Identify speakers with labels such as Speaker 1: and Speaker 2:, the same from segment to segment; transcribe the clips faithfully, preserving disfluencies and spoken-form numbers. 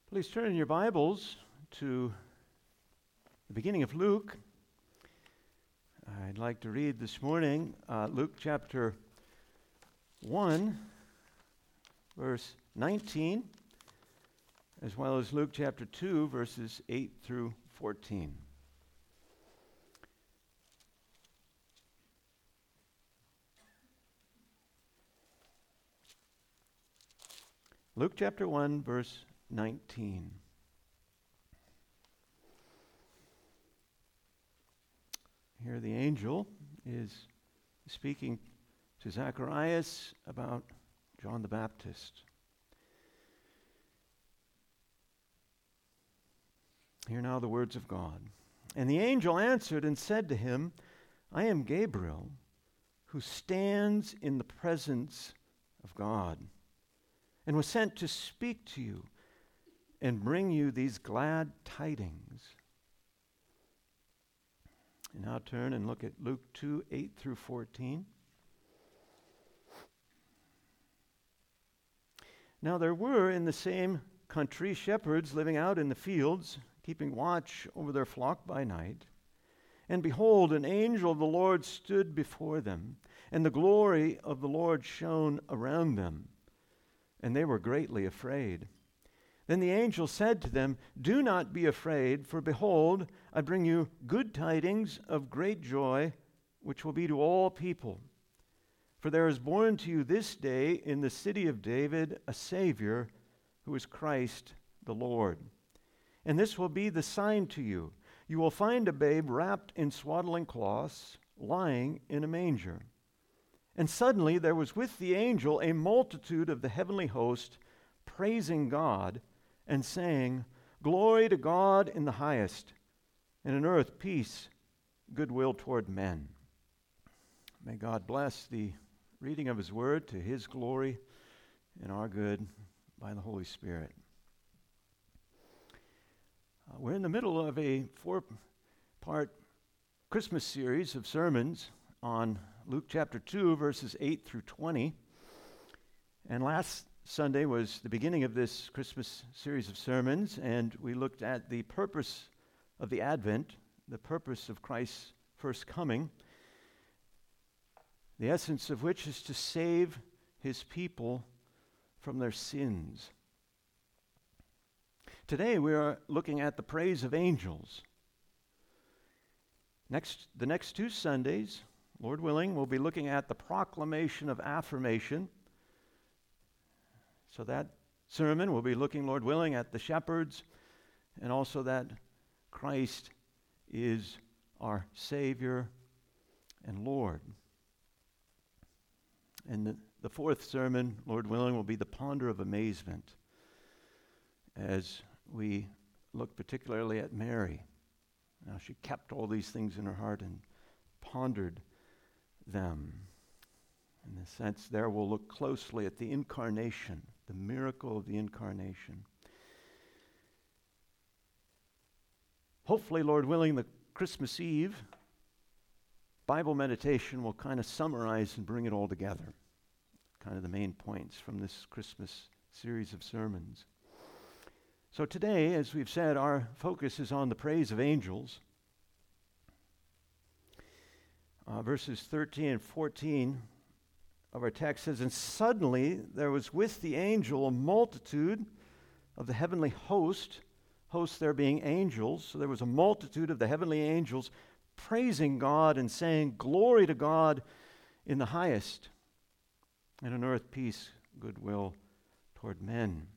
Speaker 1: Please turn in your Bibles to the beginning of Luke. I'd like to read this morning uh, Luke chapter one, verse nineteen, as well as Luke chapter two, verses eight through fourteen. Luke chapter one, verse nineteen. Here the angel is speaking to Zacharias about John the Baptist. Hear now the words of God. And the angel answered and said to him, I am Gabriel, who stands in the presence of God, and was sent to speak to you and bring you these glad tidings. And now turn and look at Luke two, eight through fourteen. Now there were in the same country shepherds living out in the fields, keeping watch over their flock by night. And behold, an angel of the Lord stood before them, and the glory of the Lord shone around them, and they were greatly afraid. Then the angel said to them, Do not be afraid, for behold, I bring you good tidings of great joy, which will be to all people. For there is born to you this day in the city of David a Savior, who is Christ the Lord. And this will be the sign to you. You will find a babe wrapped in swaddling cloths, lying in a manger. And suddenly there was with the angel a multitude of the heavenly host, praising God, and saying, Glory to God in the highest, and on earth peace, goodwill toward men. May God bless the reading of his word to his glory and our good by the Holy Spirit. Uh, we're in the middle of a four-part Christmas series of sermons on Luke chapter two, verses eight through twenty. And last Sunday was the beginning of this Christmas series of sermons, and we looked at the purpose of the Advent, the purpose of Christ's first coming, the essence of which is to save his people from their sins. Today we are looking at the praise of angels. Next, the next two Sundays, Lord willing, we'll be looking at the proclamation of affirmation. So that sermon will be looking, Lord willing, at the shepherds, and also that Christ is our Savior and Lord. And the, the fourth sermon, Lord willing, will be the ponder of amazement, as we look particularly at Mary. Now, she kept all these things in her heart and pondered them. In the sense there, we'll look closely at the incarnation, the miracle of the incarnation. Hopefully, Lord willing, the Christmas Eve Bible meditation will kind of summarize and bring it all together. Kind of the main points from this Christmas series of sermons. So today, as we've said, our focus is on the praise of angels. Uh, verses thirteen and fourteen of our text says, And suddenly there was with the angel a multitude of the heavenly host, hosts there being angels, so there was a multitude of the heavenly angels praising God and saying, Glory to God in the highest, and on earth peace, goodwill toward men.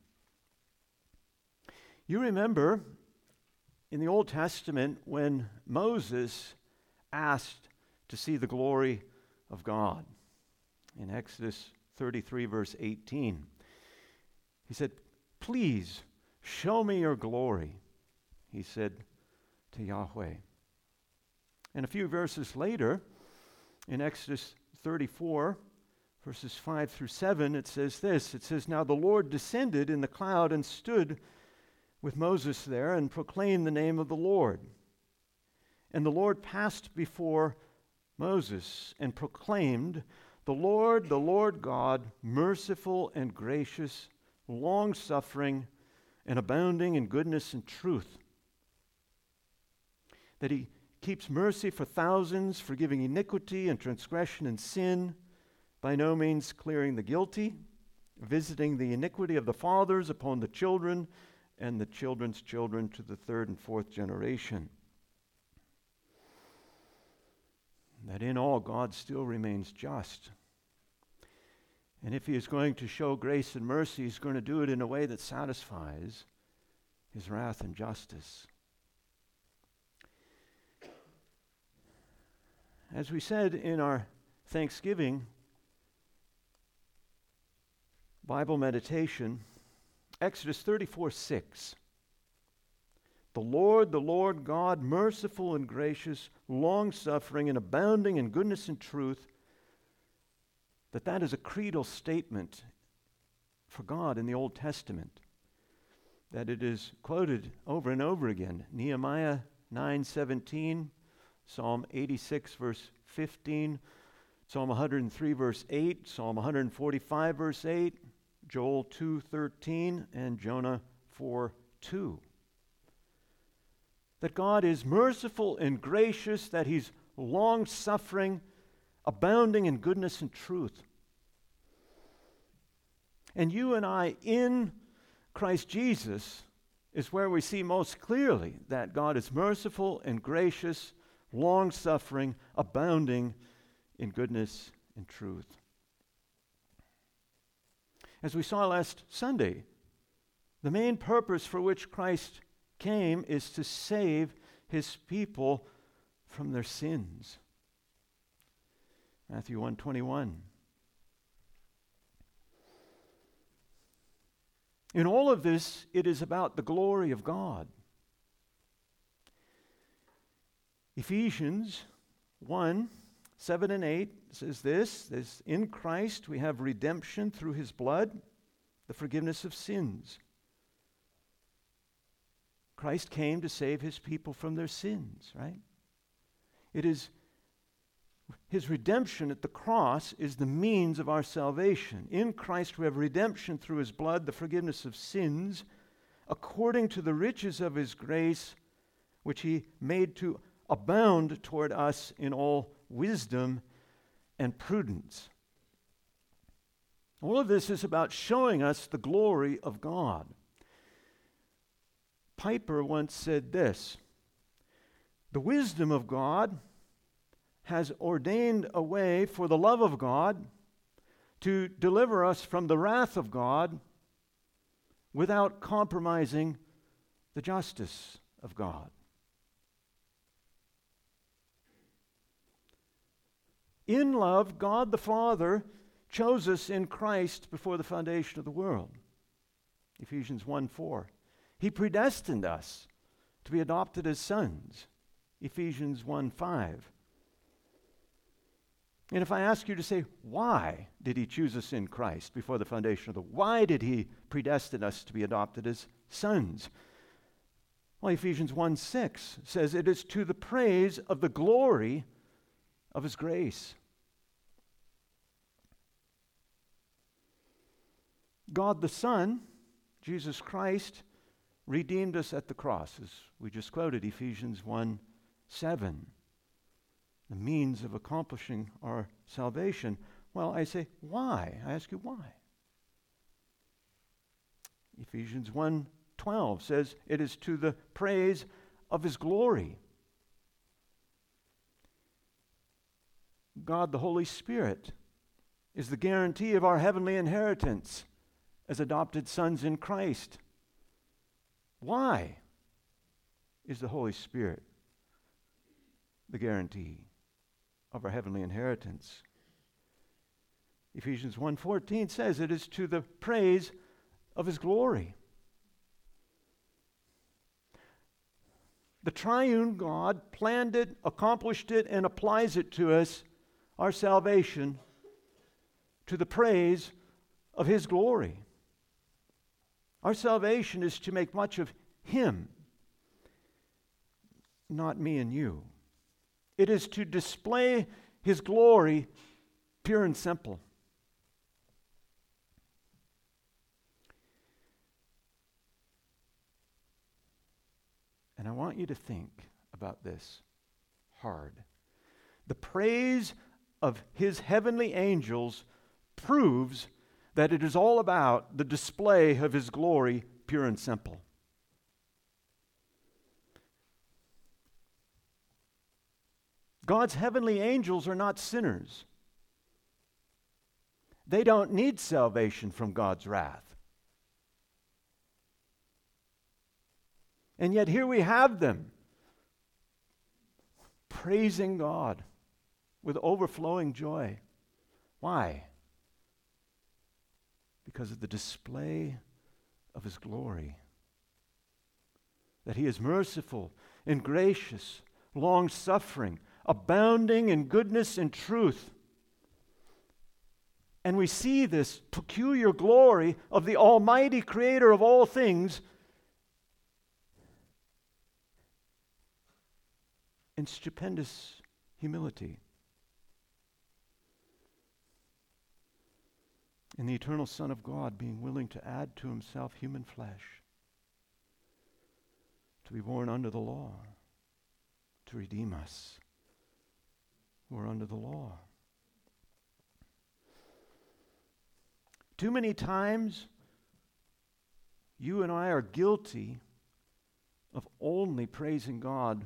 Speaker 1: You remember in the Old Testament when Moses asked to see the glory of God. In Exodus thirty-three, verse eighteen, he said, Please show me your glory, he said to Yahweh. And a few verses later, in Exodus thirty-four, verses five through seven, it says this. It says, Now the Lord descended in the cloud and stood with Moses there and proclaimed the name of the Lord. And the Lord passed before Moses and proclaimed, The Lord, the Lord God, merciful and gracious, long-suffering, and abounding in goodness and truth. That he keeps mercy for thousands, forgiving iniquity and transgression and sin, by no means clearing the guilty, visiting the iniquity of the fathers upon the children and the children's children to the third and fourth generation. That in all God still remains just. And if he is going to show grace and mercy, he's going to do it in a way that satisfies his wrath and justice. As we said in our Thanksgiving Bible meditation, Exodus thirty-four six. The Lord, the Lord God, merciful and gracious, long-suffering and abounding in goodness and truth, that that is a creedal statement for God in the Old Testament, that it is quoted over and over again. Nehemiah nine seventeen, Psalm eighty-six verse fifteen, Psalm one hundred three verse eight, Psalm one hundred forty-five verse eight, Joel two thirteen, and Jonah four two. That God is merciful and gracious, that he's long-suffering, abounding in goodness and truth. And you and I in Christ Jesus is where we see most clearly that God is merciful and gracious, long-suffering, abounding in goodness and truth. As we saw last Sunday, the main purpose for which Christ came is to save his people from their sins. Matthew one twenty-one. In all of this, it is about the glory of God. Ephesians one, seven and eight says this, this, in Christ we have redemption through his blood, the forgiveness of sins. Christ came to save his people from their sins, right? It is his redemption at the cross is the means of our salvation. In Christ we have redemption through his blood, the forgiveness of sins, according to the riches of his grace, which he made to abound toward us in all wisdom and prudence. All of this is about showing us the glory of God. Piper once said this, the wisdom of God has ordained a way for the love of God to deliver us from the wrath of God without compromising the justice of God. In love, God the Father chose us in Christ before the foundation of the world. Ephesians one four. He predestined us to be adopted as sons. Ephesians one five. And if I ask you to say, why did he choose us in Christ before the foundation of the world? Why did he predestine us to be adopted as sons? Well, Ephesians one six says it is to the praise of the glory of his grace. God the Son, Jesus Christ, redeemed us at the cross, as we just quoted, Ephesians one seven. The means of accomplishing our salvation. Well, I say, why? I ask you why. Ephesians one twelve says it is to the praise of his glory. God the Holy Spirit is the guarantee of our heavenly inheritance as adopted sons in Christ. Why is the Holy Spirit the guarantee of our heavenly inheritance? Ephesians one fourteen says it is to the praise of his glory. The triune God planned it, accomplished it, and applies it to us, our salvation, to the praise of his glory. Our salvation is to make much of him, not me and you. It is to display his glory, pure and simple. I want you to think about this hard. The praise of his heavenly angels proves that it is all about the display of his glory, pure and simple. God's heavenly angels are not sinners. They don't need salvation from God's wrath. And yet here we have them praising God with overflowing joy. Why? Because of the display of his glory. That he is merciful and gracious, long-suffering, abounding in goodness and truth. And we see this peculiar glory of the Almighty Creator of all things in stupendous humility. In the eternal Son of God being willing to add to himself human flesh, to be born under the law, to redeem us who are under the law. Too many times, you and I are guilty of only praising God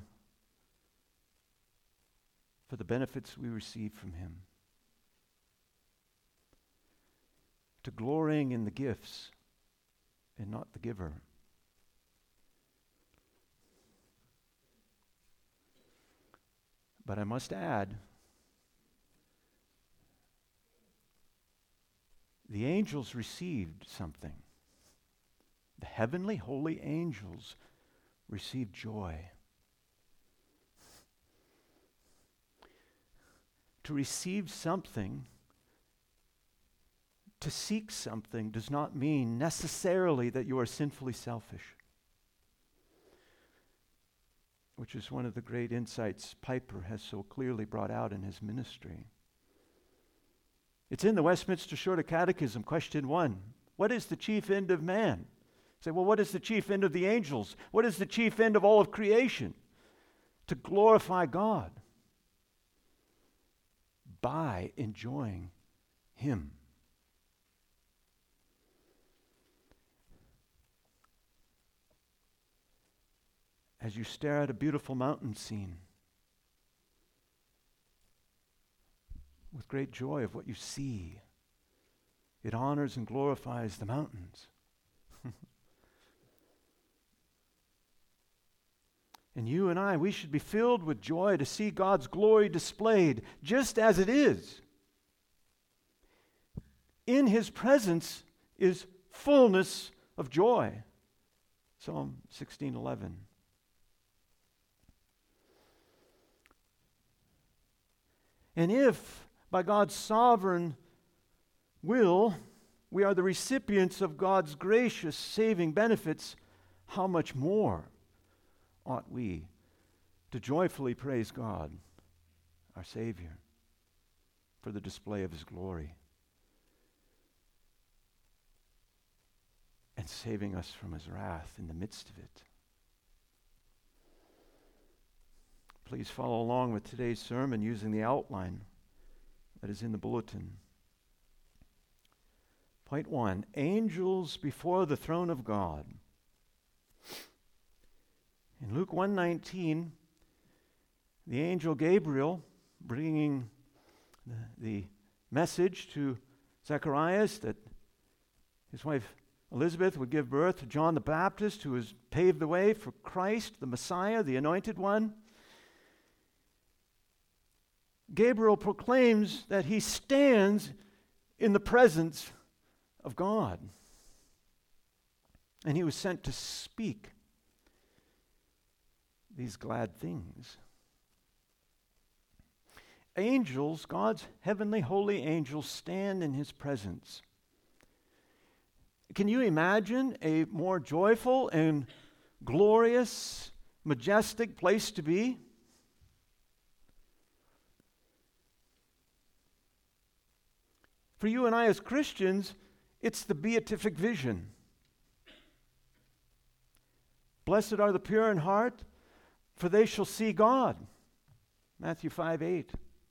Speaker 1: for the benefits we receive from him, to glorying in the gifts and not the giver. But I must add, the angels received something. The heavenly holy angels received joy. To receive something, to seek something, does not mean necessarily that you are sinfully selfish, which is one of the great insights Piper has so clearly brought out in his ministry. It's in the Westminster Shorter Catechism, question one. What is the chief end of man? You say, well, what is the chief end of the angels? What is the chief end of all of creation? To glorify God by enjoying him. As you stare at a beautiful mountain scene, with great joy of what you see, it honors and glorifies the mountains. And you and I, we should be filled with joy to see God's glory displayed just as it is. In his presence is fullness of joy. Psalm sixteen eleven. And if, by God's sovereign will, we are the recipients of God's gracious saving benefits, how much more ought we to joyfully praise God, our Savior, for the display of his glory and saving us from his wrath in the midst of it. Please follow along with today's sermon using the outline that is in the bulletin. Point one, angels before the throne of God. In Luke one nineteen, the angel Gabriel, bringing the, the message to Zacharias that his wife Elizabeth would give birth to John the Baptist, who has paved the way for Christ, the Messiah, the Anointed One. Gabriel proclaims that he stands in the presence of God. And he was sent to speak these glad things. Angels, God's heavenly holy angels, stand in his presence. Can you imagine a more joyful and glorious, majestic place to be? For you and I as Christians, it's the beatific vision. Blessed are the pure in heart, for they shall see God. Matthew five eight.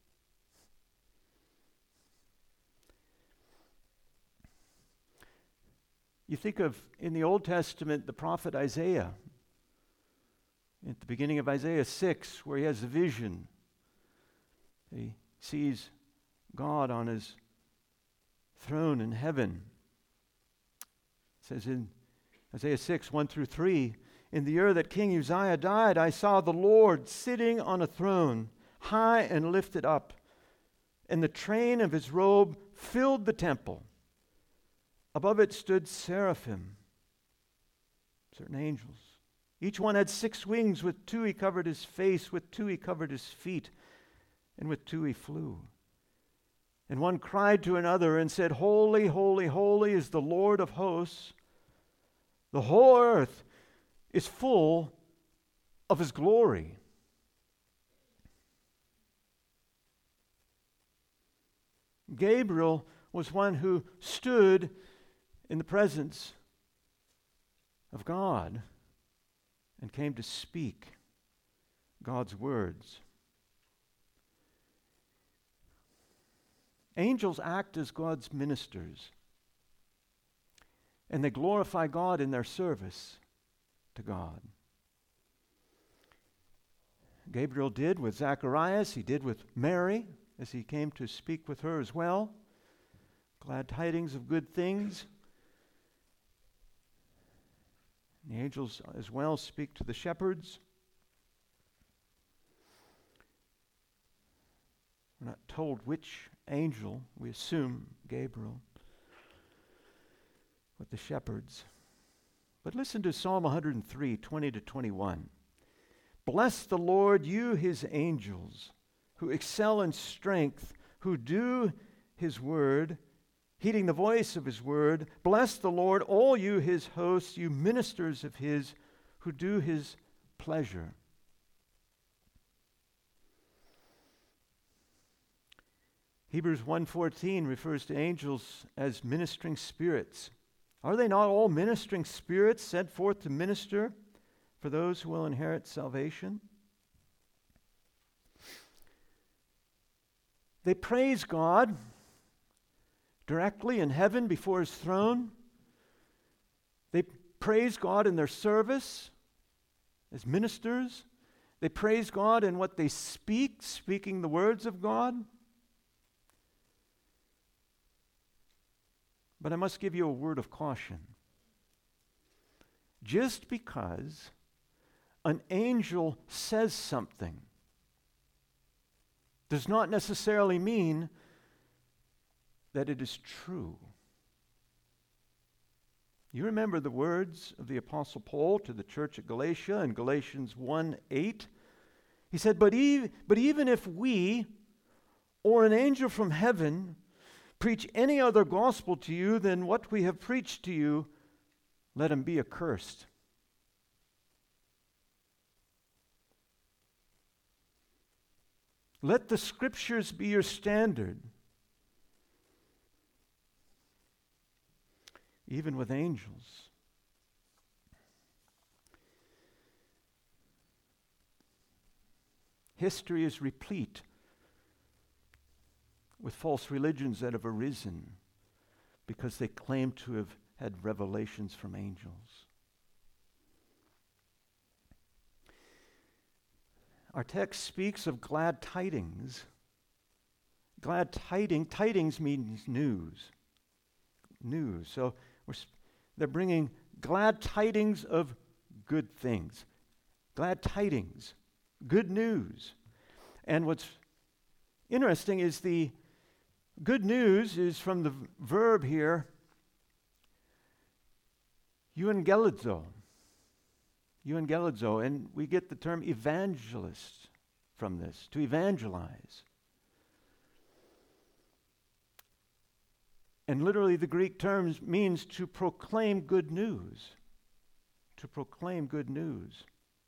Speaker 1: You think of, in the Old Testament, the prophet Isaiah. At the beginning of Isaiah six, where he has a vision. He sees God on his throne in heaven. It says in Isaiah six, one through three, in the year that King Uzziah died, I saw the Lord sitting on a throne, high and lifted up, and the train of his robe filled the temple. Above it stood seraphim, certain angels. Each one had six wings. With two he covered his face, with two he covered his feet, and with two he flew. And one cried to another and said, Holy, holy, holy is the Lord of hosts. The whole earth is full of his glory. Gabriel was one who stood in the presence of God and came to speak God's words. Angels act as God's ministers, and they glorify God in their service to God. Gabriel did with Zacharias, he did with Mary, as he came to speak with her as well. Glad tidings of good things. The angels as well speak to the shepherds. We're not told which angel, we assume Gabriel, with the shepherds. But listen to Psalm one hundred three, twenty to twenty-one. Bless the Lord, you his angels, who excel in strength, who do his word, heeding the voice of his word. Bless the Lord, all you his hosts, you ministers of his, who do his pleasure. Hebrews one fourteen refers to angels as ministering spirits. Are they not all ministering spirits sent forth to minister for those who will inherit salvation? They praise God directly in heaven before his throne. They praise God in their service as ministers. They praise God in what they speak, speaking the words of God. But I must give you a word of caution. Just because an angel says something does not necessarily mean that it is true. You remember the words of the Apostle Paul to the church at Galatia in Galatians one eight? He said, but, e- but even if we or an angel from heaven preach any other gospel to you than what we have preached to you, let him be accursed. Let the scriptures be your standard. Even with angels. History is replete with false religions that have arisen because they claim to have had revelations from angels. Our text speaks of glad tidings. Glad tiding, tidings means news. News. So we're, they're bringing glad tidings of good things. Glad tidings, good news. And what's interesting is the good news is from the v- verb here, euangelizo. Euangelizo, and we get the term evangelist from this, to evangelize. And literally the Greek term means to proclaim good news. To proclaim good news.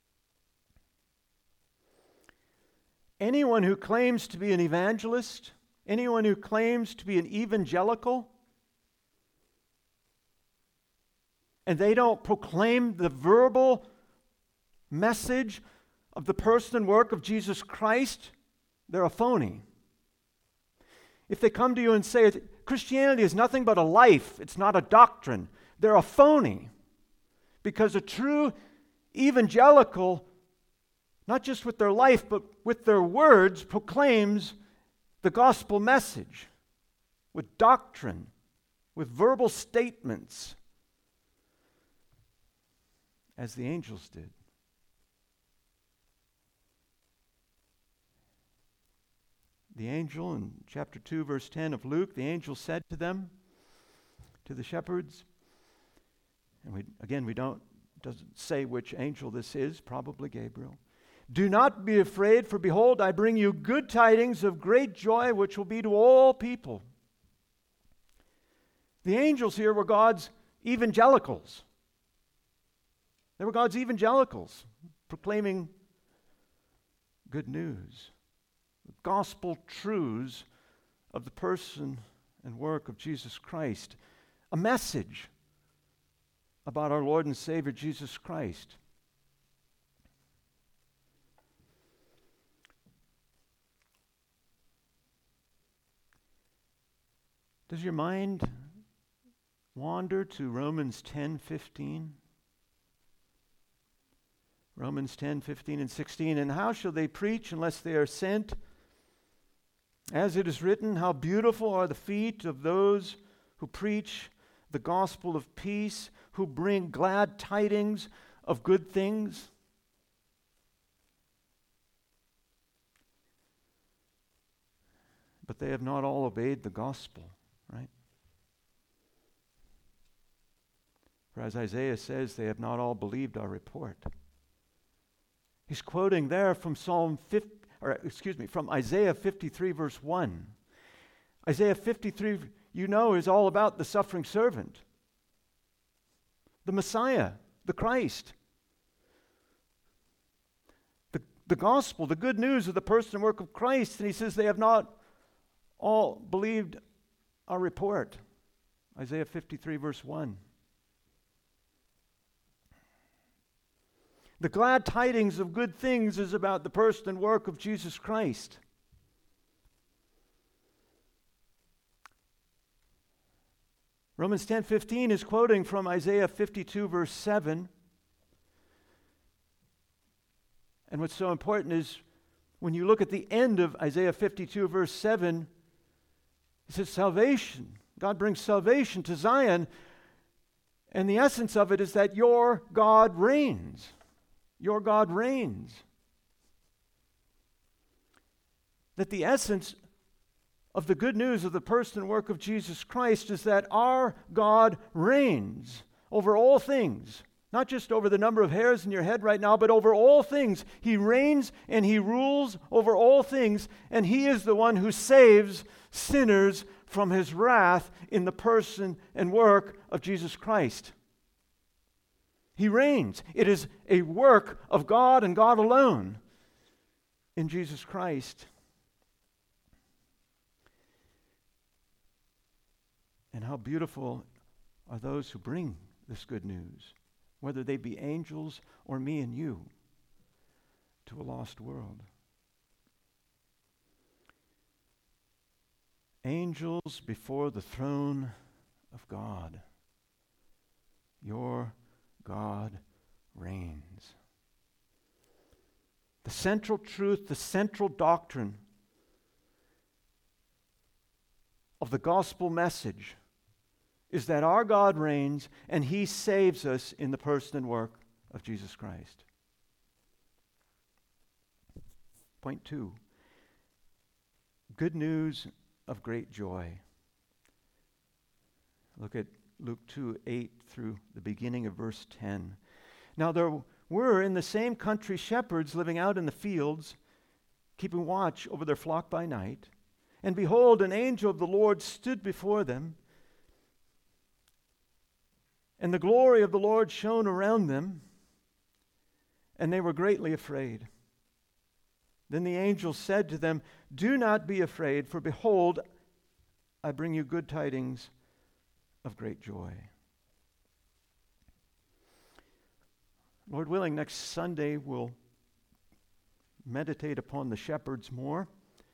Speaker 1: Anyone who claims to be an evangelist, anyone who claims to be an evangelical, and they don't proclaim the verbal message of the person and work of Jesus Christ, they're a phony. If they come to you and say Christianity is nothing but a life, it's not a doctrine, they're a phony. Because a true evangelical, not just with their life, but with their words, proclaims the gospel message with doctrine, with verbal statements, as the angels did. The angel in chapter two, verse ten of Luke, the angel said to them, to the shepherds, and we, again, we don't, doesn't say which angel this is, probably Gabriel. Do not be afraid, for behold, I bring you good tidings of great joy, which will be to all people. The angels here were God's evangelicals. They were God's evangelicals, proclaiming good news, the gospel truths of the person and work of Jesus Christ, a message about our Lord and Savior Jesus Christ. Does your mind wander to Romans ten fifteen? Romans ten fifteen and sixteen. And how shall they preach unless they are sent? As it is written, how beautiful are the feet of those who preach the gospel of peace, who bring glad tidings of good things. But they have not all obeyed the gospel, right? For as Isaiah says, they have not all believed our report. He's quoting there from Psalm fifty, or excuse me, from Isaiah fifty-three, verse one. Isaiah fifty-three, you know, is all about the suffering servant, the Messiah, the Christ. The, the gospel, the good news of the person and work of Christ. And he says they have not all believed our report. Isaiah fifty-three, verse one. The glad tidings of good things is about the person and work of Jesus Christ. Romans ten fifteen is quoting from Isaiah fifty-two, verse seven. And what's so important is when you look at the end of Isaiah fifty-two, verse seven, it says salvation. God brings salvation to Zion. And the essence of it is that your God reigns. Your God reigns. That the essence of the good news of the person and work of Jesus Christ is that our God reigns over all things. Not just over the number of hairs in your head right now, but over all things. He reigns and He rules over all things, and He is the one who saves sinners from His wrath in the person and work of Jesus Christ. He reigns. It is a work of God and God alone in Jesus Christ. And how beautiful are those who bring this good news, whether they be angels or me and you, to a lost world. Angels before the throne of God. Your God reigns. The central truth, the central doctrine of the gospel message is that our God reigns and He saves us in the person and work of Jesus Christ. Point two, good news of great joy. Look at Luke two, eight through the beginning of verse ten. Now there were in the same country shepherds living out in the fields, keeping watch over their flock by night. And behold, an angel of the Lord stood before them, and the glory of the Lord shone around them, and they were greatly afraid. Then the angel said to them, do not be afraid, for behold, I bring you good tidings of great joy. Lord willing, next Sunday we'll meditate upon the shepherds more.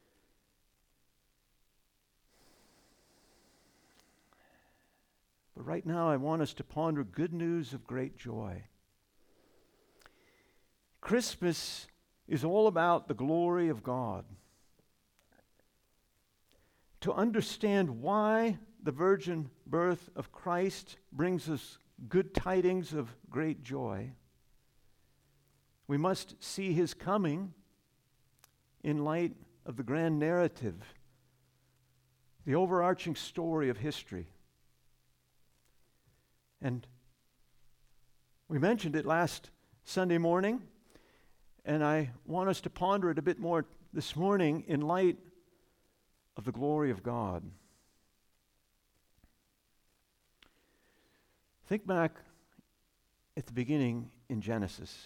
Speaker 1: But right now I want us to ponder good news of great joy. Christmas is all about the glory of God. To understand why the virgin birth of Christ brings us good tidings of great joy, we must see his coming in light of the grand narrative, the overarching story of history. And we mentioned it last Sunday morning, and I want us to ponder it a bit more this morning in light of the glory of God. Think back at the beginning in Genesis.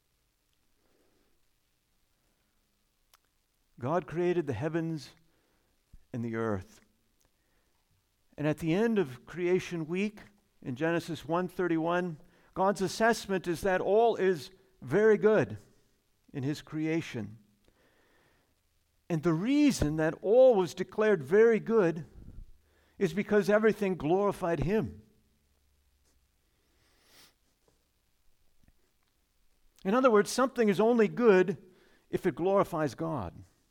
Speaker 1: God created the heavens and the earth. And at the end of creation week, in Genesis one thirty-one, God's assessment is that all is very good in his creation. And the reason that all was declared very good is because everything glorified him. In other words, something is only good if it glorifies God.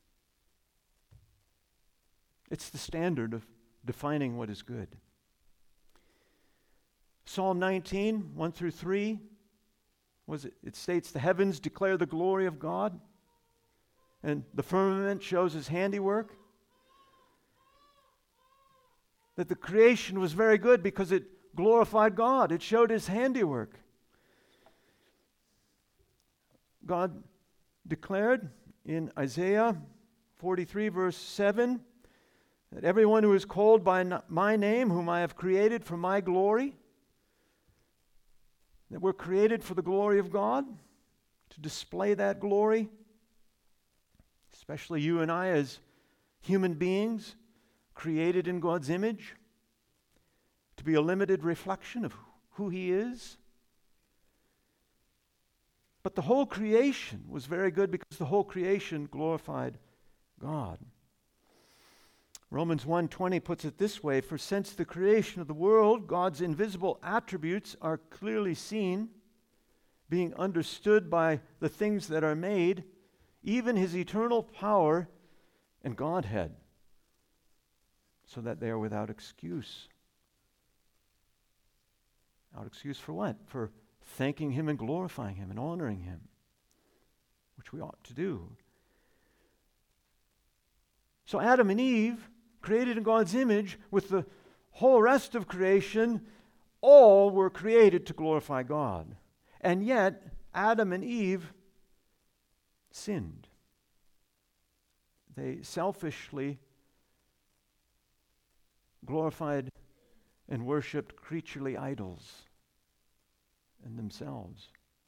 Speaker 1: It's the standard of defining what is good. Psalm nineteen, one through three, was it, it states, the heavens declare the glory of God, and the firmament shows his handiwork. That the creation was very good because it glorified God. It showed his handiwork. God declared in Isaiah forty-three, verse seven, that everyone who is called by my name, whom I have created for my glory, that we're created for the glory of God, to display that glory, especially you and I as human beings created in God's image, to be a limited reflection of who he is. But the whole creation was very good because the whole creation glorified God. Romans one twenty puts it this way, for since the creation of the world, God's invisible attributes are clearly seen, being understood by the things that are made, even his eternal power and Godhead, so that they are without excuse. Without excuse for what? For thanking him and glorifying him and honoring him, which we ought to do. So Adam and Eve, created in God's image, with the whole rest of creation, all were created to glorify God. And yet, Adam and Eve sinned. They selfishly glorified and worshipped creaturely idols and themselves.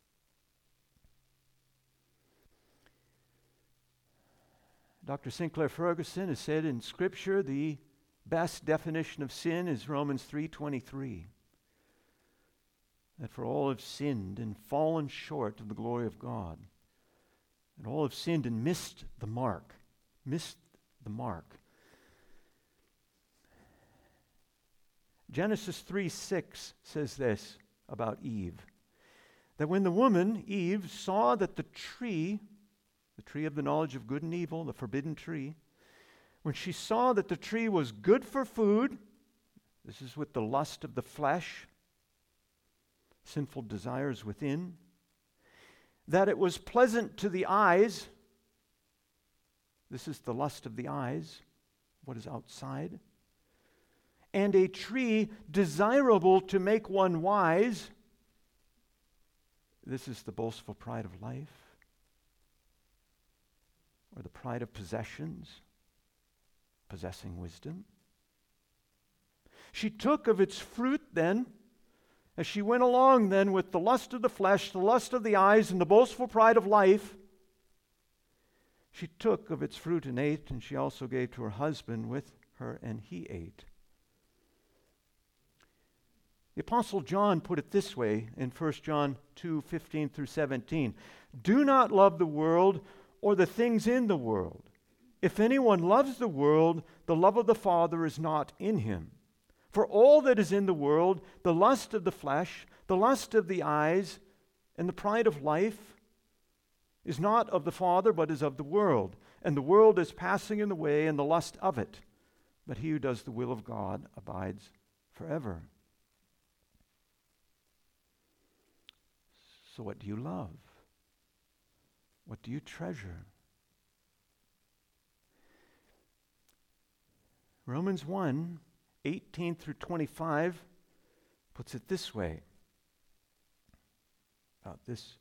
Speaker 1: Doctor Sinclair Ferguson has said in Scripture the best definition of sin is Romans three twenty-three. That for all have sinned and fallen short of the glory of God. And all have sinned and missed the mark. Missed the mark. Genesis three six says this about Eve. That when the woman, Eve, saw that the tree, the tree of the knowledge of good and evil, the forbidden tree, when she saw that the tree was good for food, this is with the lust of the flesh, sinful desires within, that it was pleasant to the eyes, this is the lust of the eyes, what is outside, and a tree desirable to make one wise, this is the boastful pride of life, or the pride of possessions, possessing wisdom. She took of its fruit then, as she went along then with the lust of the flesh, the lust of the eyes, and the boastful pride of life. She took of its fruit and ate, and she also gave to her husband with her, and he ate. The Apostle John put it this way in First John two fifteen through seventeen. Do not love the world or the things in the world. If anyone loves the world, the love of the Father is not in him. For all that is in the world, the lust of the flesh, the lust of the eyes, and the pride of life, is not of the Father, but is of the world. And the world is passing in the way, and the lust of it. But he who does the will of God abides forever. So what do you love? What do you treasure? Romans one, eighteen through twenty-five puts it this way about this.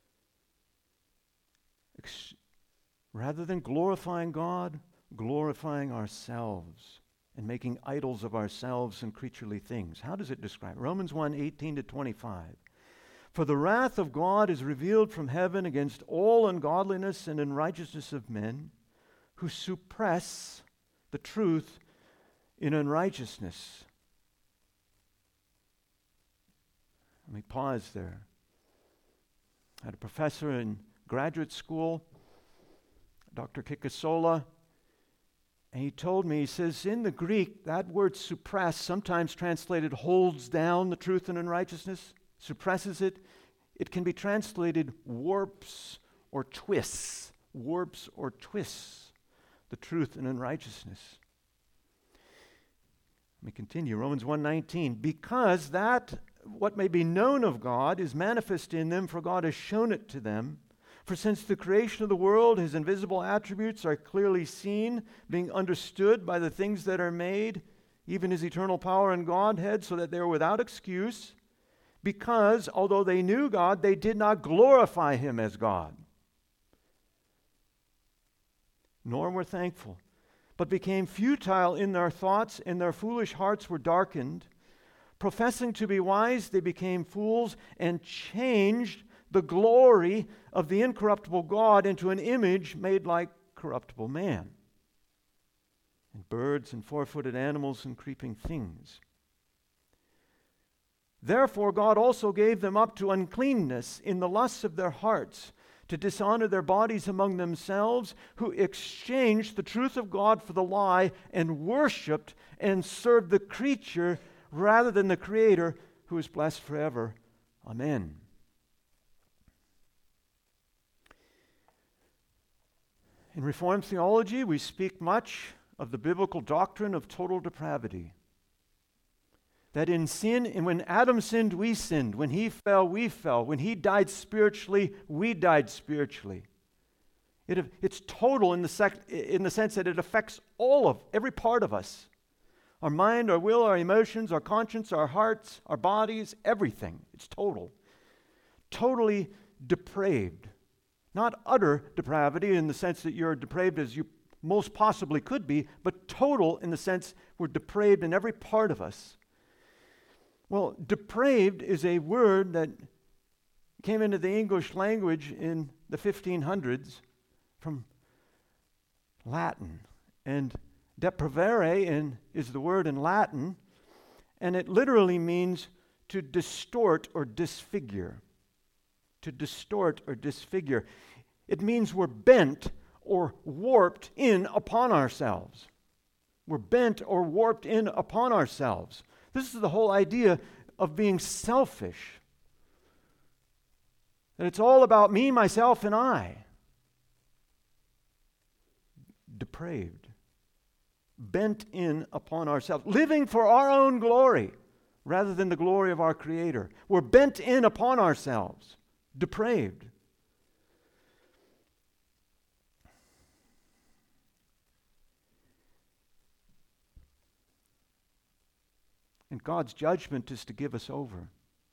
Speaker 1: Ex- rather than glorifying God, glorifying ourselves and making idols of ourselves and creaturely things. How does it describe? Romans one, eighteen to twenty-five. For the wrath of God is revealed from heaven against all ungodliness and unrighteousness of men who suppress the truth in unrighteousness. Let me pause there. I had a professor in graduate school, Doctor Kikasola, and he told me, he says, in the Greek, that word suppress, sometimes translated holds down the truth and unrighteousness, suppresses it. It can be translated warps or twists, warps or twists the truth and unrighteousness. Let me continue. Romans one nineteen. Because that what may be known of God is manifest in them, for God has shown it to them. For since the creation of the world, his invisible attributes are clearly seen, being understood by the things that are made, even his eternal power and Godhead, so that they are without excuse. Because, although they knew God, they did not glorify him as God, nor were thankful, but became futile in their thoughts, and their foolish hearts were darkened. Professing to be wise, they became fools and changed the glory of the incorruptible God into an image made like corruptible man, and birds and four-footed animals and creeping things. Therefore God also gave them up to uncleanness in the lusts of their hearts, to dishonor their bodies among themselves, who exchanged the truth of God for the lie, and worshipped and served the creature rather than the Creator, who is blessed forever. Amen. In Reformed theology, we speak much of the biblical doctrine of total depravity. That in sin, and when Adam sinned, we sinned. When he fell, we fell. When he died spiritually, we died spiritually. It, it's total in the, sec, in the sense that it affects all of, every part of us. Our mind, our will, our emotions, our conscience, our hearts, our bodies, everything. It's total. Totally depraved. Not utter depravity in the sense that you're depraved as you most possibly could be, but total in the sense we're depraved in every part of us. Well, depraved is a word that came into the English language in the fifteen hundreds from Latin. And depravere in, is the word in Latin, and it literally means to distort or disfigure. To distort or disfigure. It means we're bent or warped in upon ourselves. We're bent or warped in upon ourselves. This is the whole idea of being selfish. That it's all about me, myself, and I. Depraved. Bent in upon ourselves. Living for our own glory rather than the glory of our Creator. We're bent in upon ourselves. Depraved. And God's judgment is to give us over.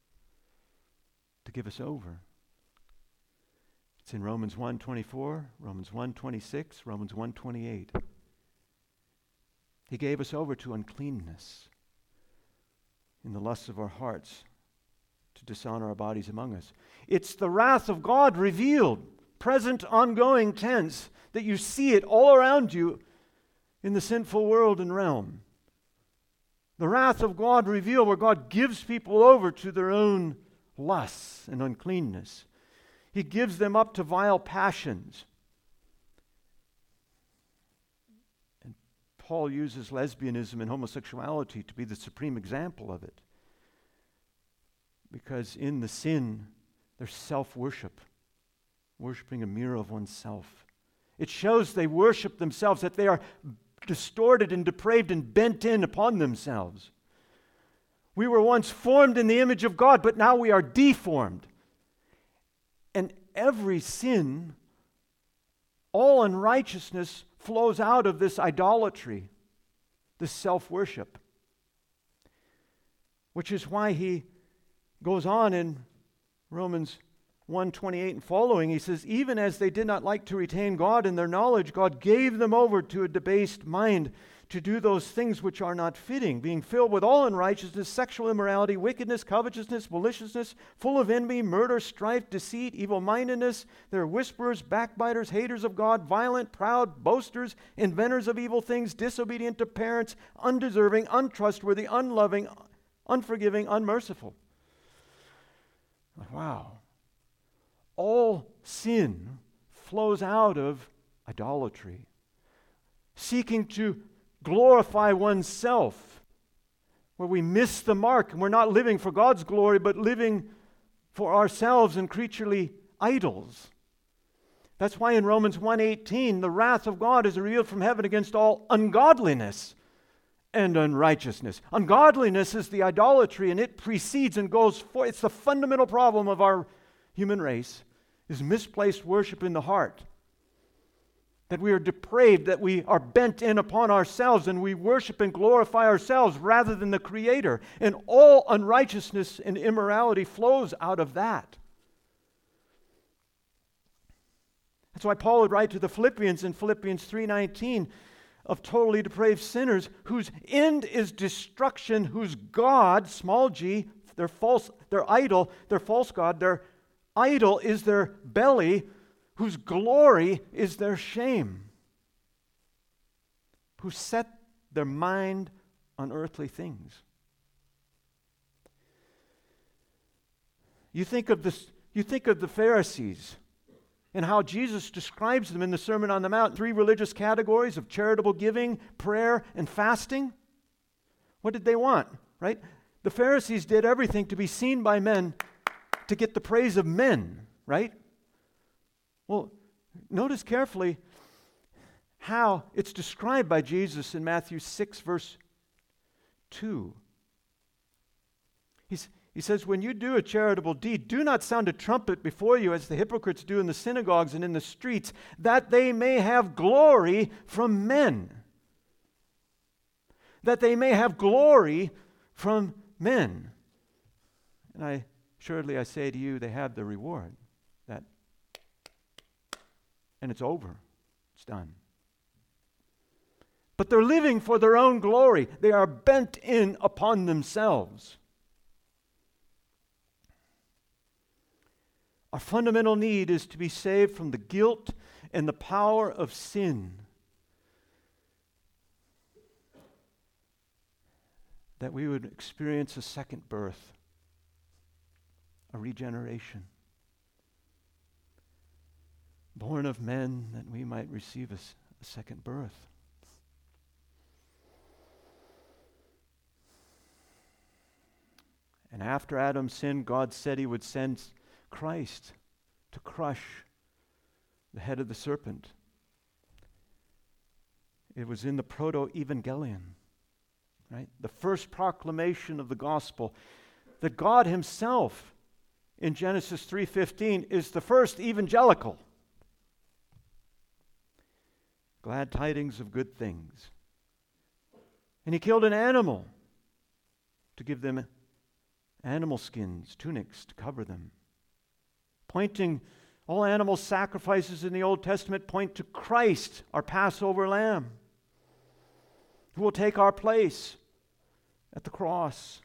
Speaker 1: To give us over. It's in Romans one twenty-four, Romans one twenty-six, Romans one twenty-eight. He gave us over to uncleanness in the lusts of our hearts, to dishonor our bodies among us. It's the wrath of God revealed, present, ongoing tense, that you see it all around you in the sinful world and realm. The wrath of God revealed, where God gives people over to their own lusts and uncleanness. He gives them up to vile passions. Paul uses lesbianism and homosexuality to be the supreme example of it. Because in the sin, there's self-worship, worshiping a mirror of oneself. It shows they worship themselves, that they are distorted and depraved and bent in upon themselves. We were once formed in the image of God, but now we are deformed. And every sin, all unrighteousness flows out of this idolatry, this self-worship. Which is why he goes on in Romans one twenty-eight and following, he says, even as they did not like to retain God in their knowledge, God gave them over to a debased mind to do those things which are not fitting, being filled with all unrighteousness, sexual immorality, wickedness, covetousness, maliciousness, full of envy, murder, strife, deceit, evil-mindedness. They're whisperers, backbiters, haters of God, violent, proud, boasters, inventors of evil things, disobedient to parents, undeserving, untrustworthy, unloving, unforgiving, unmerciful. Wow. All sin flows out of idolatry, seeking to glorify oneself, where we miss the mark and we're not living for God's glory, but living for ourselves and creaturely idols. That's why in Romans one eighteen, the wrath of God is revealed from heaven against all ungodliness and unrighteousness. Ungodliness is the idolatry, and it precedes and goes for. It's the fundamental problem of our human race, is misplaced worship in the heart. That we are depraved, that we are bent in upon ourselves, and we worship and glorify ourselves rather than the Creator. And all unrighteousness and immorality flows out of that. That's why Paul would write to the Philippians in Philippians three nineteen, of totally depraved sinners whose end is destruction, whose God, small g, their false, their idol, their false god, their idol is their belly, whose glory is their shame, who set their mind on earthly things. You think of this, you think of the Pharisees and how Jesus describes them in the Sermon on the Mount, three religious categories of charitable giving, prayer, and fasting. What did they want, right? The Pharisees did everything to be seen by men to get the praise of men, right? Well, notice carefully how it's described by Jesus in Matthew six, verse two. He's, he says, when you do a charitable deed, do not sound a trumpet before you as the hypocrites do in the synagogues and in the streets, that they may have glory from men. That they may have glory from men. And I assuredly I say to you, they have the reward. That and it's over. It's done. But they're living for their own glory. They are bent in upon themselves. Our fundamental need is to be saved from the guilt and the power of sin. That we would experience a second birth, a regeneration. Born of men, that we might receive a, a second birth. And after Adam sinned, God said he would send Christ to crush the head of the serpent. It was in the proto-evangelion, right? The first proclamation of the gospel, that God himself in Genesis three fifteen is the first evangelical. Glad tidings of good things. And he killed an animal to give them animal skins, tunics to cover them. Pointing, all animal sacrifices in the Old Testament point to Christ, our Passover lamb, who will take our place at the cross.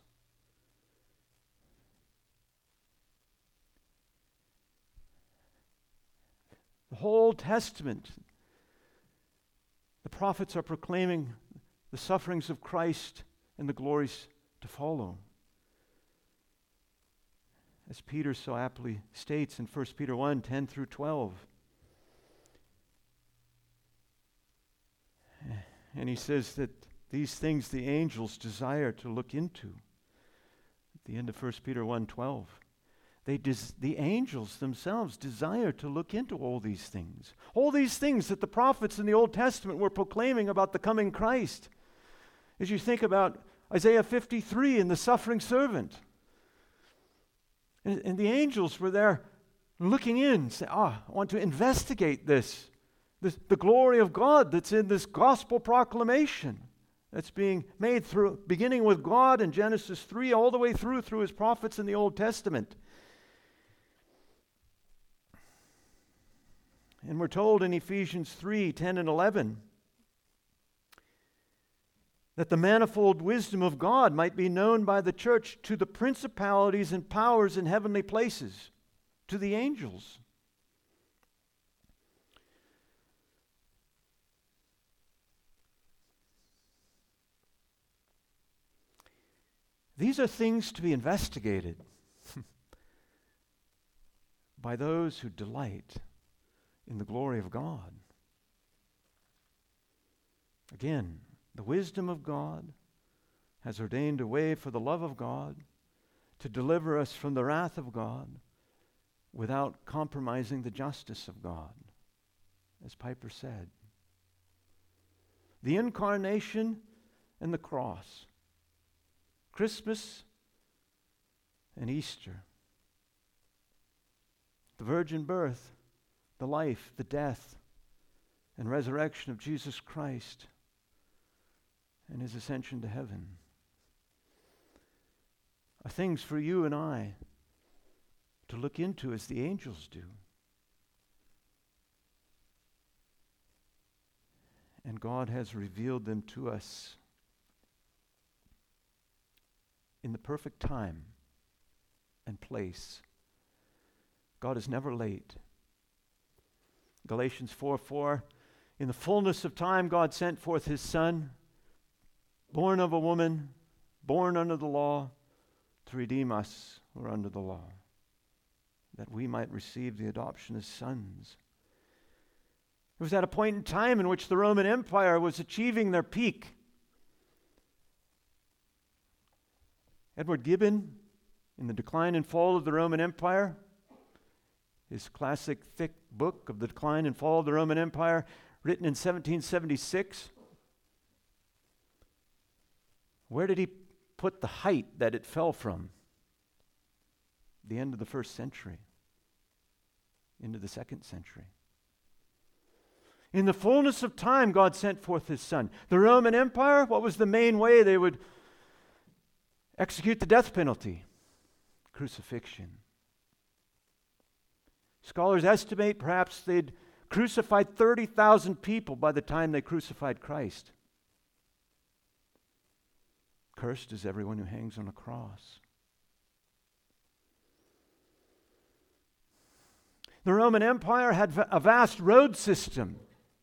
Speaker 1: The whole Old Testament, the prophets are proclaiming the sufferings of Christ and the glories to follow. As Peter so aptly states in First Peter one, ten through twelve. And he says that these things the angels desire to look into. At the end of First Peter one twelve. They des- the angels themselves desire to look into all these things. All these things that the prophets in the Old Testament were proclaiming about the coming Christ. As you think about Isaiah fifty-three and the suffering servant. And, and the angels were there looking in, saying, ah, I want to investigate this, this, the glory of God that's in this gospel proclamation that's being made through, beginning with God in Genesis three, all the way through, through his prophets in the Old Testament. And we're told in Ephesians three, ten and eleven, that the manifold wisdom of God might be known by the church to the principalities and powers in heavenly places, to the angels. These are things to be investigated by those who delight in the glory of God. Again, the wisdom of God has ordained a way for the love of God to deliver us from the wrath of God without compromising the justice of God, as Piper said. The incarnation and the cross, Christmas and Easter, the virgin birth, the life, the death, and resurrection of Jesus Christ, and his ascension to heaven are things for you and I to look into as the angels do. And God has revealed them to us in the perfect time and place. God is never late. Galatians four four, in the fullness of time God sent forth his Son, born of a woman, born under the law, to redeem us who are under the law, that we might receive the adoption as sons. It was at a point in time in which the Roman Empire was achieving their peak. Edward Gibbon, in The Decline and Fall of the Roman Empire, his classic thick book of The Decline and Fall of the Roman Empire, written in seventeen seventy-six, where did he put the height that it fell from? The end of the first century into the second century. In the fullness of time, God sent forth his Son. The Roman Empire, what was the main way they would execute the death penalty? Crucifixion. Scholars estimate perhaps they'd crucified thirty thousand people by the time they crucified Christ. Cursed is everyone who hangs on a cross. The Roman Empire had a vast road system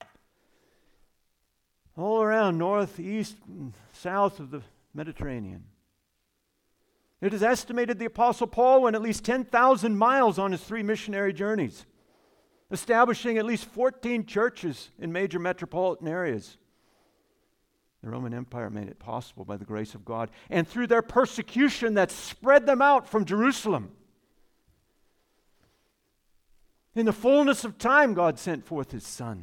Speaker 1: all around north, east, and south of the Mediterranean. It is estimated the Apostle Paul went at least ten thousand miles on his three missionary journeys, establishing at least fourteen churches in major metropolitan areas. The Roman Empire made it possible by the grace of God and through their persecution that spread them out from Jerusalem. In the fullness of time, God sent forth his Son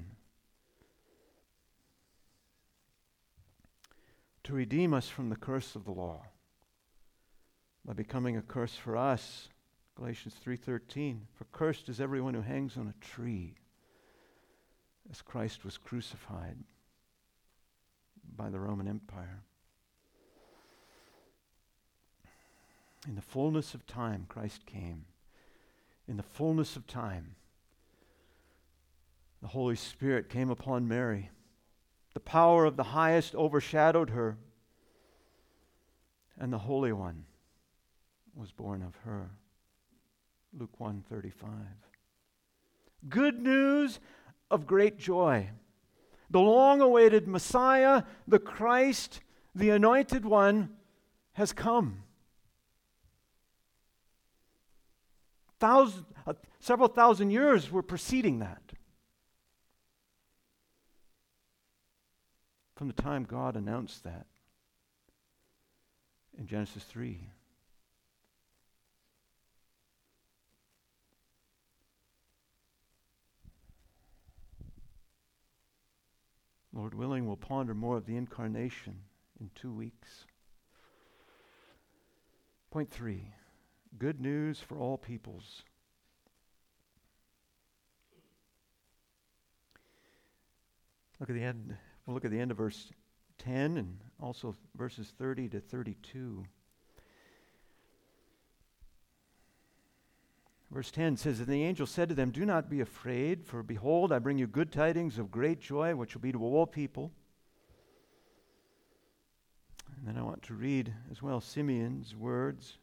Speaker 1: to redeem us from the curse of the law by becoming a curse for us. Galatians three thirteen, for cursed is everyone who hangs on a tree, as Christ was crucified by the Roman Empire. In the fullness of time, Christ came. In the fullness of time, the Holy Spirit came upon Mary. The power of the highest overshadowed her, and the Holy One was born of her. Luke one thirty-five. Good news of great joy. The long-awaited Messiah, the Christ, the Anointed One, has come. Thousand, uh, several thousand years were preceding that. from the time God announced that in Genesis three. Lord willing, we'll ponder more of the incarnation in two weeks. Point three, good news for all peoples. Look at the end. We'll look at the end of verse ten and also verses thirty to thirty-two. Verse ten says, "And the angel said to them, 'Do not be afraid, for behold, I bring you good tidings of great joy, which will be to all people.'" And then I want to read as well Simeon's words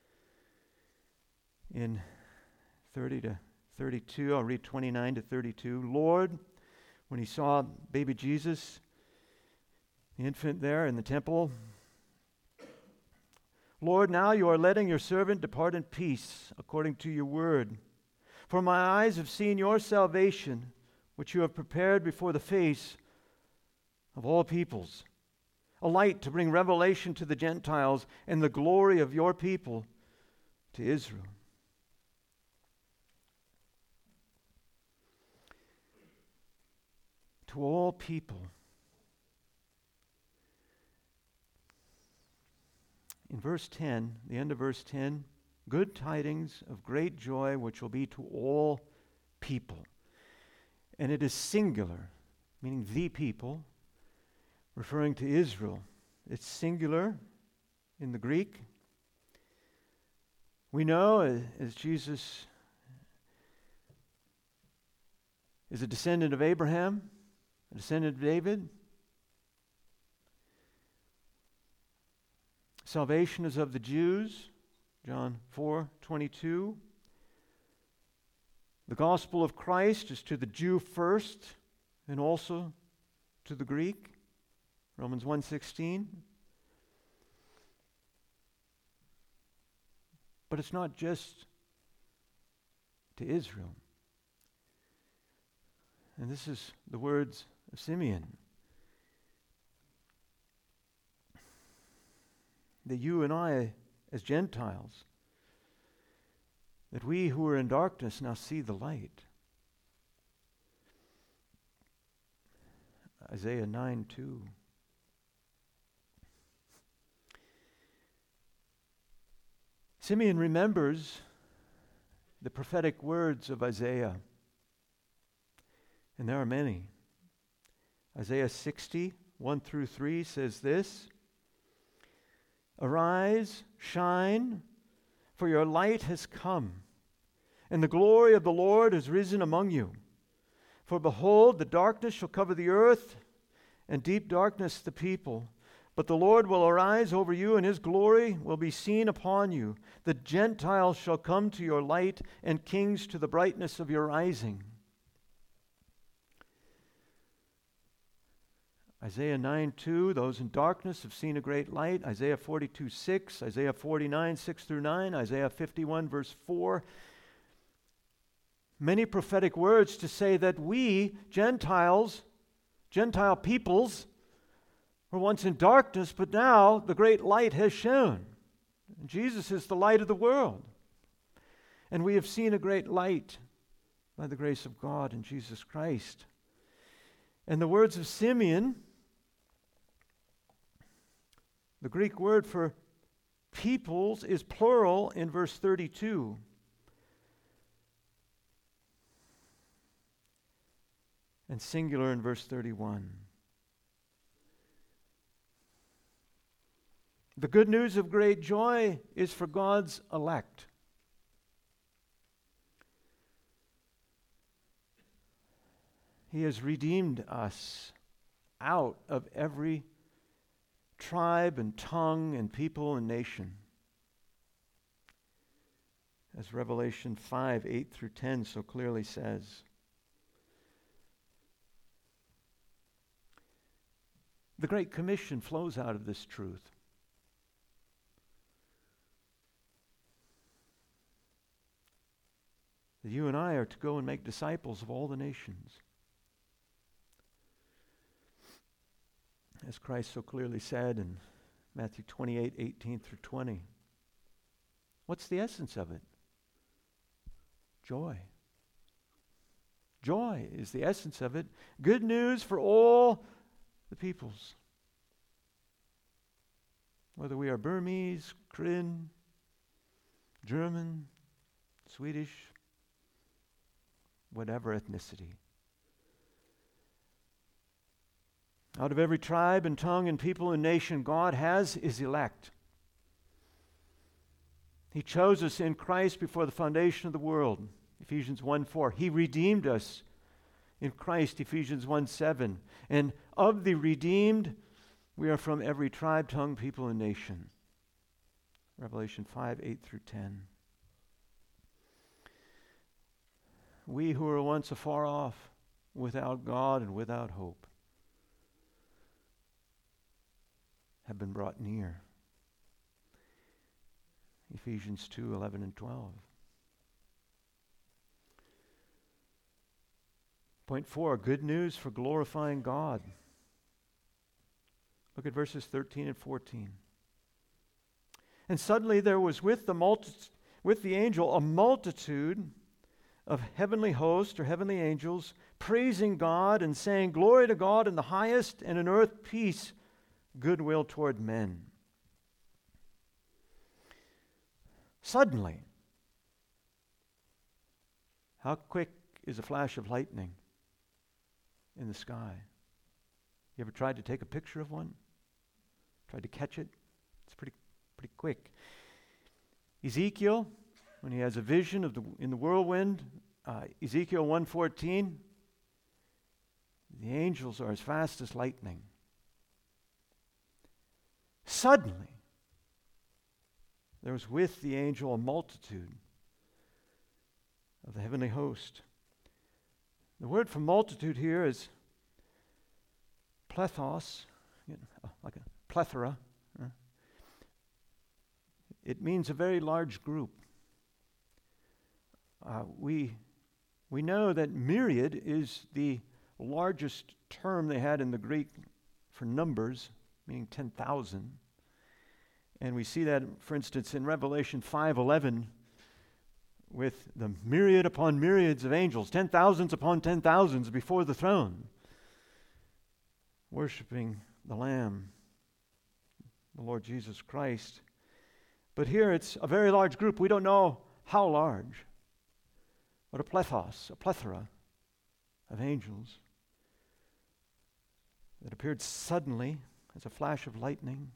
Speaker 1: in thirty to thirty-two. I'll read twenty-nine to thirty-two. "Lord, when he saw baby Jesus, the infant there in the temple, Lord, now you are letting your servant depart in peace according to your word. For my eyes have seen your salvation, which you have prepared before the face of all peoples, a light to bring revelation to the Gentiles and the glory of your people to Israel." To all people. In verse ten, the end of verse ten, good tidings of great joy which will be to all people. And it is singular, meaning the people, referring to Israel. It's singular in the Greek. We know as, as Jesus is a descendant of Abraham, a descendant of David, salvation is of the Jews, John four twenty-two. The gospel of Christ is to the Jew first and also to the Greek, Romans one sixteen. But it's not just to Israel. And this is the words of Simeon. That you and I, as Gentiles, that we who are in darkness now see the light. Isaiah nine two. Simeon remembers the prophetic words of Isaiah. And there are many. Isaiah sixty, one through three says this: "Arise, shine, for your light has come, and the glory of the Lord has risen among you. For behold, the darkness shall cover the earth, and deep darkness the people. But the Lord will arise over you, and his glory will be seen upon you. The Gentiles shall come to your light, and kings to the brightness of your rising." Isaiah nine two, "Those in darkness have seen a great light." Isaiah forty-two six, Isaiah forty-nine six through nine, Isaiah fifty-one verse four. Many prophetic words to say that we, Gentiles, Gentile peoples, were once in darkness, but now the great light has shone. Jesus is the light of the world. And we have seen a great light by the grace of God in Jesus Christ. And the words of Simeon, the Greek word for peoples is plural in verse thirty-two. And singular in verse thirty-one. The good news of great joy is for God's elect. He has redeemed us out of every tribe and tongue and people and nation. As Revelation five, eight through ten so clearly says. The Great Commission flows out of this truth. That you and I are to go and make disciples of all the nations. as Christ so clearly said in Matthew twenty-eight, eighteen through twenty. What's the essence of it? Joy. Joy is the essence of it. Good news for all the peoples. Whether we are Burmese, Korean, German, Swedish, whatever ethnicity. Out of every tribe and tongue and people and nation, God has his elect. He chose us in Christ before the foundation of the world. Ephesians one four. He redeemed us in Christ, Ephesians one seven. And of the redeemed, we are from every tribe, tongue, people, and nation. Revelation five eight through ten. We who were once afar off, without God and without hope, have been brought near. Ephesians two eleven and twelve. Point four, good news for glorifying God. Look at verses thirteen and fourteen. And suddenly there was with the multi- with the angel a multitude of heavenly hosts or heavenly angels praising God and saying, "Glory to God in the highest, and on earth peace, goodwill toward men." Suddenly. How quick is a flash of lightning in the sky? You ever tried to take a picture of one? Tried to catch it? It's pretty pretty quick. Ezekiel, when he has a vision of the in the whirlwind, uh, Ezekiel one fourteen, the angels are as fast as lightning. Suddenly, there was with the angel a multitude of the heavenly host. The word for multitude here is plethos, you know, like a plethora. Uh, it means a very large group. Uh, we we know that myriad is the largest term they had in the Greek for numbers, meaning ten thousand. And we see that, for instance, in Revelation five eleven, with the myriad upon myriads of angels, ten thousands upon ten thousands before the throne, worshiping the Lamb, the Lord Jesus Christ. But here it's a very large group. We don't know how large, but a plethos, a plethora of angels that appeared suddenly as a flash of lightning.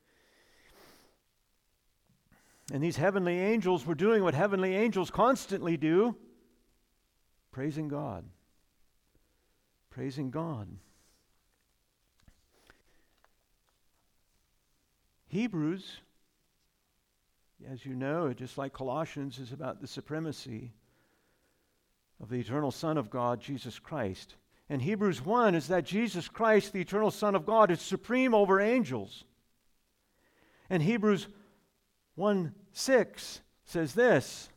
Speaker 1: And these heavenly angels were doing what heavenly angels constantly do, praising God. Praising God. Hebrews, as you know, just like Colossians, is about the supremacy of the eternal Son of God, Jesus Christ. And Hebrews one is that Jesus Christ, the eternal Son of God, is supreme over angels. And Hebrews one six says this: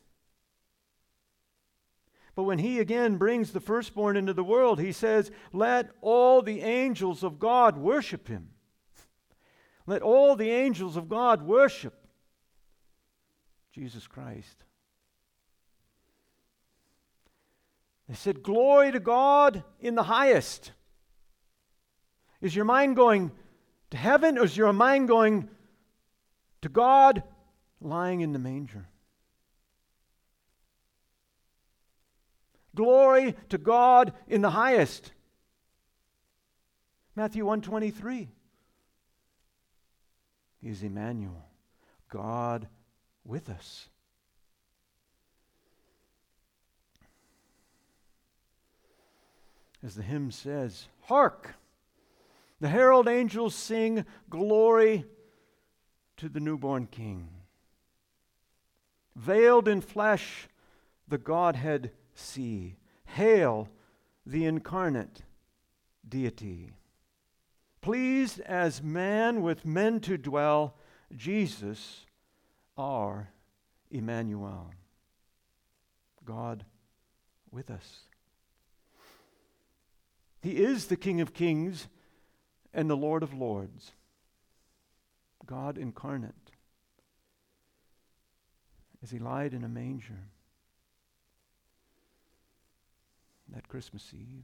Speaker 1: but when he again brings the firstborn into the world, he says, let all the angels of God worship him. Let all the angels of God worship Jesus Christ. They said, glory to God in the highest. Is your mind going to heaven, or is your mind going to God lying in the manger? Glory to God in the highest. Matthew one twenty-three. He is Emmanuel, God with us. As the hymn says, hark! The herald angels sing glory to the newborn King. Veiled in flesh, the Godhead see. Hail the incarnate deity. Pleased as man with men to dwell, Jesus, our Emmanuel. God with us. He is the King of Kings and the Lord of Lords, God incarnate, as he lied in a manger that Christmas Eve.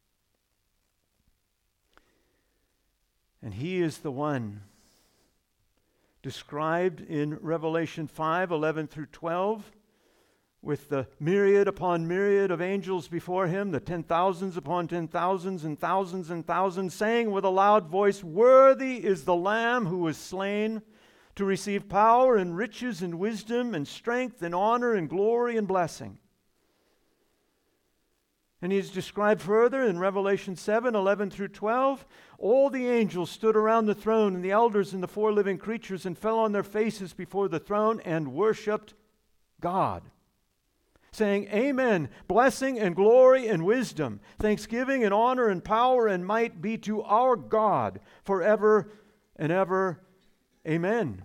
Speaker 1: And he is the one described in Revelation five, eleven through twelve, with the myriad upon myriad of angels before him, the ten thousands upon ten thousands and thousands and thousands, saying with a loud voice, "Worthy is the Lamb who was slain to receive power and riches and wisdom and strength and honor and glory and blessing." And he is described further in Revelation seven, eleven through twelve. All the angels stood around the throne, and the elders and the four living creatures, and fell on their faces before the throne and worshipped God, saying, "Amen, blessing and glory and wisdom, thanksgiving and honor and power and might be to our God forever and ever. Amen."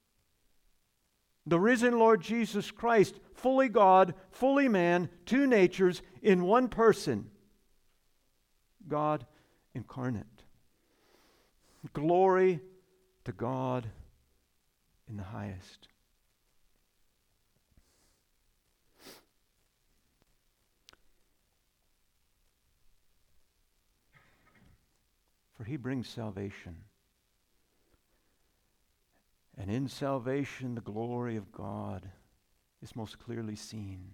Speaker 1: The risen Lord Jesus Christ, fully God, fully man, two natures in one person, God incarnate. Glory to God in the highest. For he brings salvation. And in salvation, the glory of God is most clearly seen.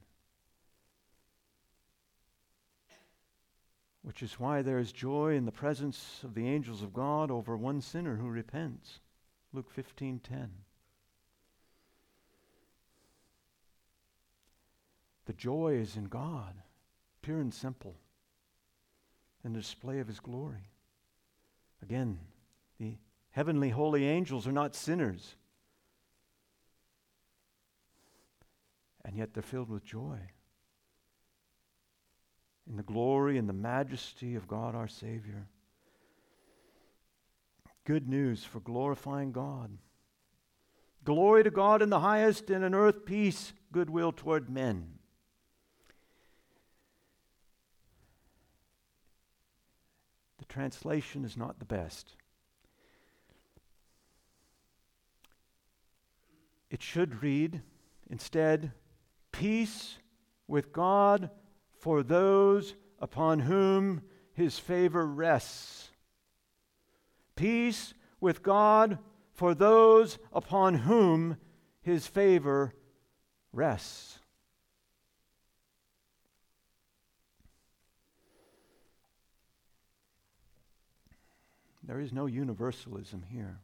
Speaker 1: Which is why there is joy in the presence of the angels of God over one sinner who repents. Luke fifteen ten. The joy is in God, pure and simple, in the display of his glory. Again, the heavenly holy angels are not sinners, and yet they're filled with joy in the glory and the majesty of God our Savior. Good news for glorifying God. Glory to God in the highest, and on earth peace, goodwill toward men. The translation is not the best. It should read, instead, peace with God for those upon whom his favor rests. Peace with God for those upon whom his favor rests. There is no universalism here.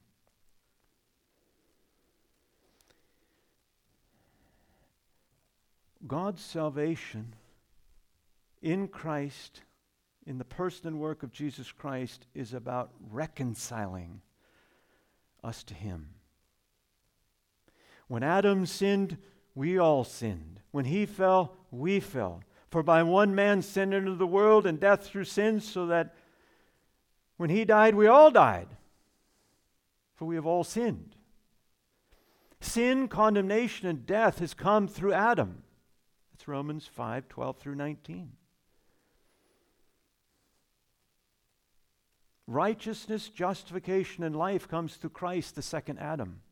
Speaker 1: God's salvation in Christ, in the person and work of Jesus Christ, is about reconciling us to him. When Adam sinned, we all sinned. When he fell, we fell. For by one man sin entered the world, and death through sin, so that when he died, we all died. For we have all sinned. Sin, condemnation, and death has come through Adam. That's Romans five, twelve through nineteen. Righteousness, justification, and life comes through Christ, the second Adam.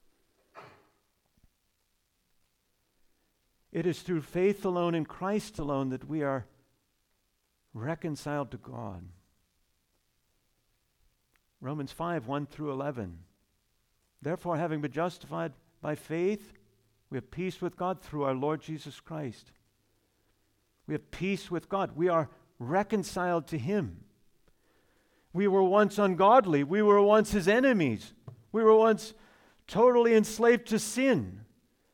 Speaker 1: It is through faith alone in Christ alone that we are reconciled to God. Romans five, one through eleven. Therefore, having been justified by faith, we have peace with God through our Lord Jesus Christ. We have peace with God. We are reconciled to him. We were once ungodly. We were once his enemies. We were once totally enslaved to sin.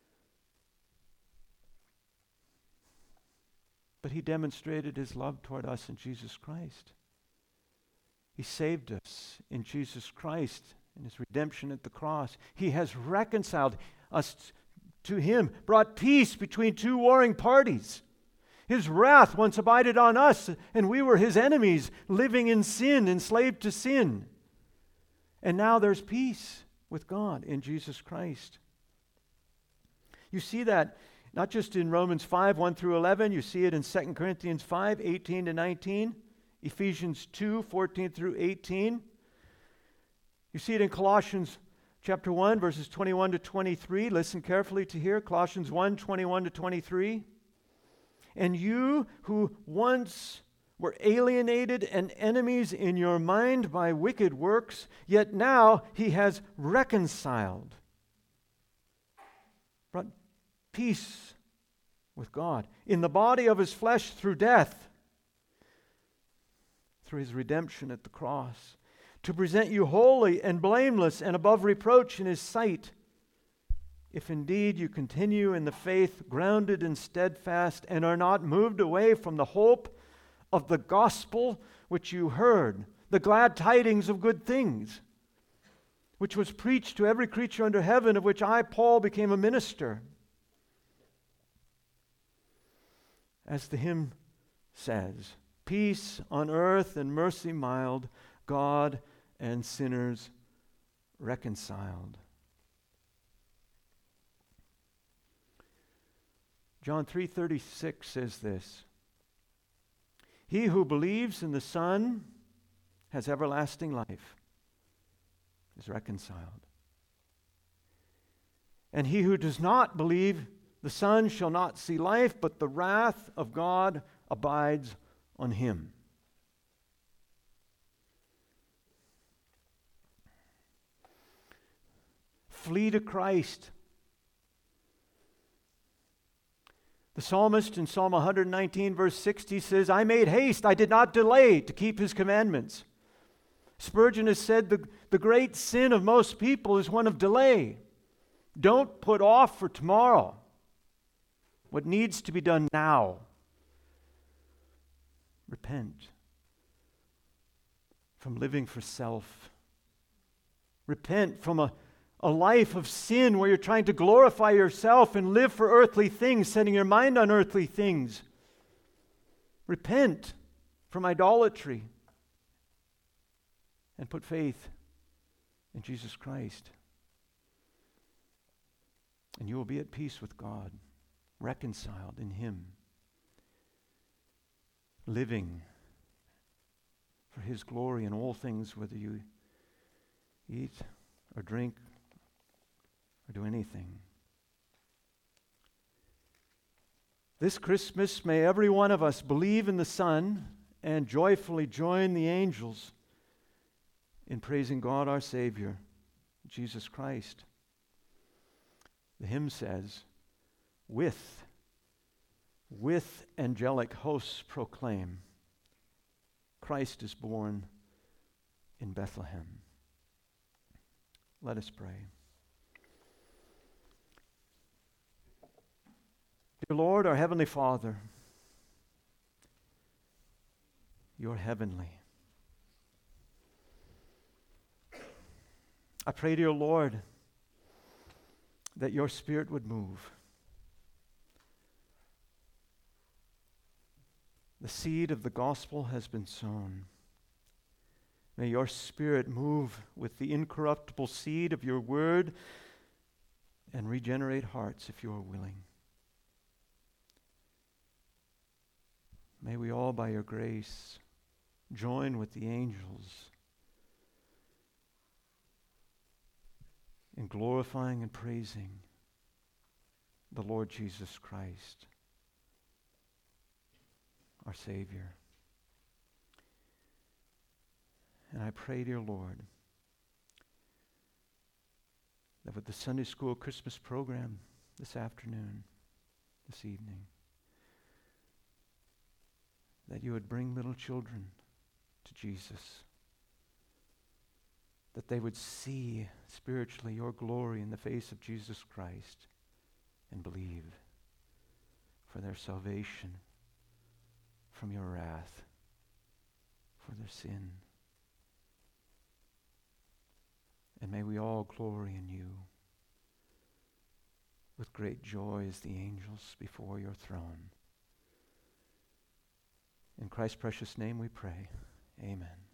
Speaker 1: But he demonstrated his love toward us in Jesus Christ. He saved us in Jesus Christ in his redemption at the cross. He has reconciled us to him, brought peace between two warring parties. His wrath once abided on us, and we were his enemies, living in sin, enslaved to sin. And now there's peace with God in Jesus Christ. You see that not just in Romans five, one through eleven, you see it in Second Corinthians five, eighteen to nineteen, Ephesians two, fourteen through eighteen. You see it in Colossians chapter one, verses twenty-one to twenty-three. Listen carefully to here. Colossians one, twenty-one to twenty-three. And you who once were alienated and enemies in your mind by wicked works, yet now he has reconciled, brought peace with God in the body of his flesh through death, through his redemption at the cross, to present you holy and blameless and above reproach in his sight, if indeed you continue in the faith, grounded and steadfast, and are not moved away from the hope of the gospel which you heard, the glad tidings of good things, which was preached to every creature under heaven, of which I, Paul, became a minister. As the hymn says, peace on earth and mercy mild, God and sinners reconciled. John three thirty-six says this, he who believes in the Son has everlasting life, is reconciled. And he who does not believe the Son shall not see life, but the wrath of God abides on him. Flee to Christ. The psalmist in Psalm one nineteen, verse sixty says, I made haste, I did not delay to keep his commandments. Spurgeon has said the, the great sin of most people is one of delay. Don't put off for tomorrow what needs to be done now. Repent from living for self. Repent from a A life of sin where you're trying to glorify yourself and live for earthly things, setting your mind on earthly things. Repent from idolatry and put faith in Jesus Christ. And you will be at peace with God, reconciled in him, living for his glory in all things, whether you eat or drink or do anything. This Christmas, may every one of us believe in the Son and joyfully join the angels in praising God our Savior, Jesus Christ. The hymn says, with, with angelic hosts proclaim, Christ is born in Bethlehem. Let us pray. Dear Lord, our Heavenly Father, you're heavenly. I pray, dear Lord, that your Spirit would move. The seed of the gospel has been sown. May your Spirit move with the incorruptible seed of your word and regenerate hearts if you are willing. May we all, by your grace, join with the angels in glorifying and praising the Lord Jesus Christ, our Savior. And I pray, dear Lord, that with the Sunday School Christmas program this afternoon, this evening, that you would bring little children to Jesus, that they would see spiritually your glory in the face of Jesus Christ and believe for their salvation from your wrath, for their sin. And may we all glory in you with great joy as the angels before your throne. In Christ's precious name we pray. Amen.